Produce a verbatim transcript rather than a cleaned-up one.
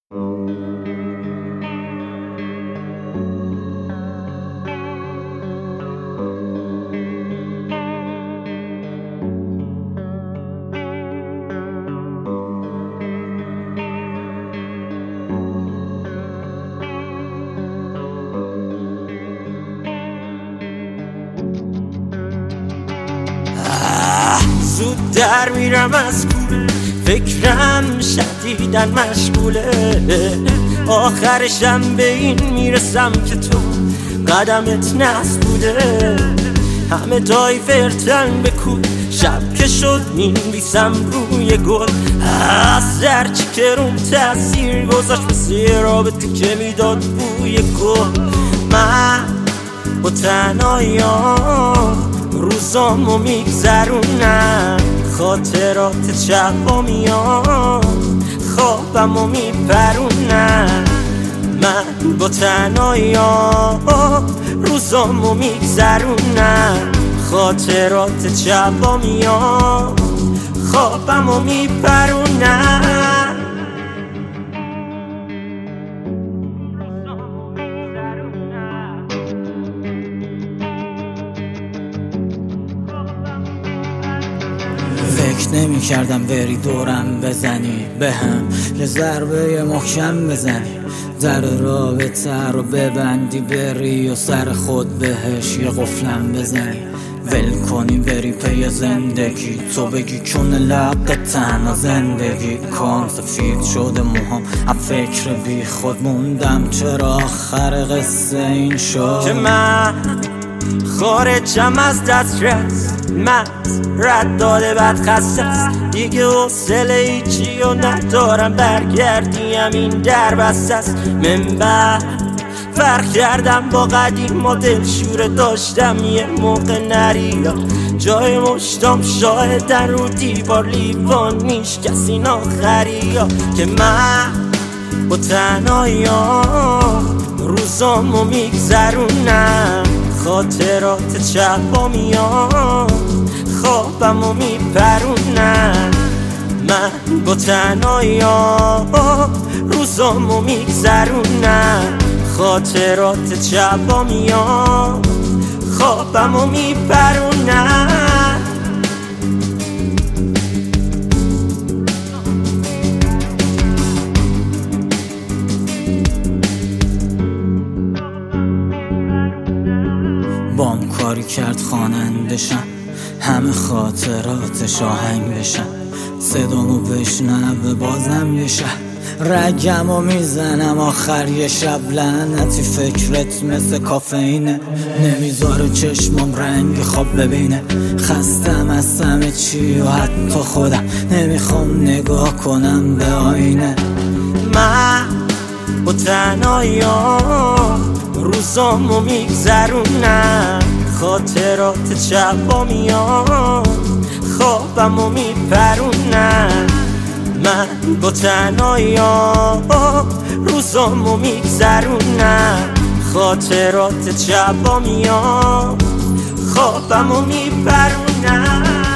زود در میرم از کوره، فکرم شدیدن مشغوله. آخرشم به این میرسم که تو قدمت نصب بوده. همه دای فرتن به کوی، شب که شد مینویسم روی گل. از درچی که روم تاثیر گذاشت مثل رابطه که میداد بوی گل. من با تنهاییام روزامو میگذرونم، خاطرات شبا میام خوابمو میپرونم. من با تنهاییام روزامو میگذرونم، خاطرات شبا میام خوابمو میپرونم. فکر نمی کردم بری دورم بزنی، به هم یه ضربه محکم بزنی، در رابطه رو ببندی بری و سر خود بهش یه قفلم بزنی. ول کنی بری پی زندگی، تو بگی چون لق تنها زندگی کام سفید شده موهام، از فکر بی خود موندم چرا آخر قصه این شد که من خارجم از دسترس. من رد داده بد خسته است، دیگه حوصله هیچی و ندارم، برگردیم این در بسته است. من بعد فرق کردم با قدیم و دلشوره داشتم یه موقع نریا. جای مشتام شاهدن رو دیوار لیوان میشکست این آخریا. که من با تنهاییام روزامو میگذرونم، خاطرات شبا میام خوابمو میپرونم. من با تنهاییام روزامو میگذرونم، خاطرات شبا میام خوابمو میپرونم. بام کاری کرد خوانندشم، همه خاطراتش آهنگ بشن، صدامو بشنوه بازم یه شهر رگمو میزنم آخر یه شب. لعنتی فکرت مثل کافئینه، نمیذاره چشمم رنگ خواب ببینه. خستم از همه چی و حتی خودم، نمیخوام نگاه کنم به آینه. من با تنهاییام روزامو میگذرونم، خاطرات شبا میام خوابمو میپرونم. من با تنهاییام روزامو میگذرونم، خاطرات شبا میام خوابمو میپرونم.